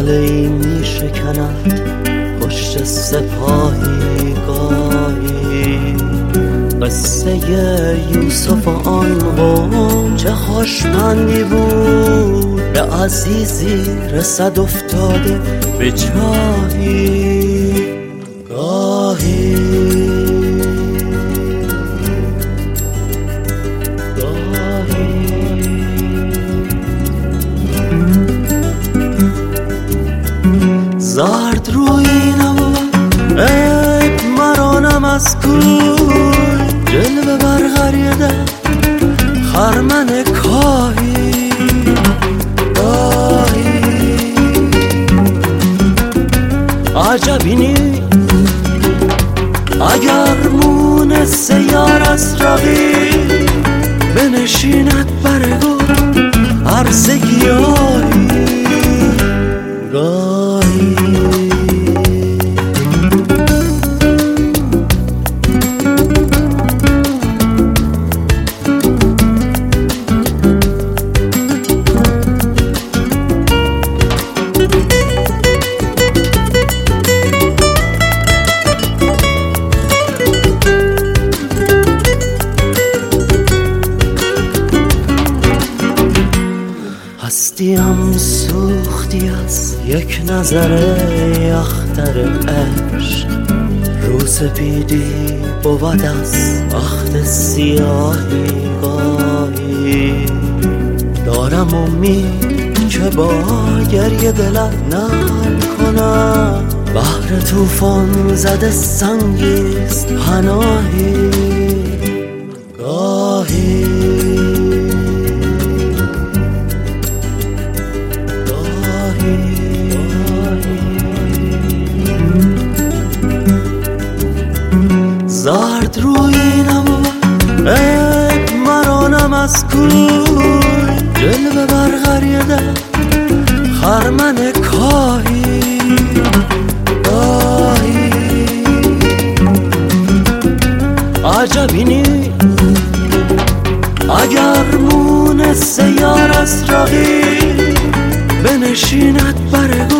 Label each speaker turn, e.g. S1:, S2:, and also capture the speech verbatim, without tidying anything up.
S1: ای می شکند پشت سپاهی گاهی. قصه یوسف و آن قوم چه خوشمندی بود، به عزیزی رسد افتاده به چاهی گاهی گاهی. زرد روی نبود عیب مرانم از کوی، جلوه برغریده خرمن کاهی گاهی. عجبی نی اگر مونس یار از رقیب بنشیند برگو عرض گیاهی گاهی. هستیم سوختی از یک نظر اختر عشق، روز بیدی بود از بخت سیاهی گاهی. دارم امید که با گریه دلت نرم کنم، بحر طوفان زده سنگیست پناهی گاهی زرد روی نمود عیب مرانم از کوی، جلوه برغریده خرمن کاهی گاهی. عجبی نی اگر مونس یار از رقیب بنشیند برگو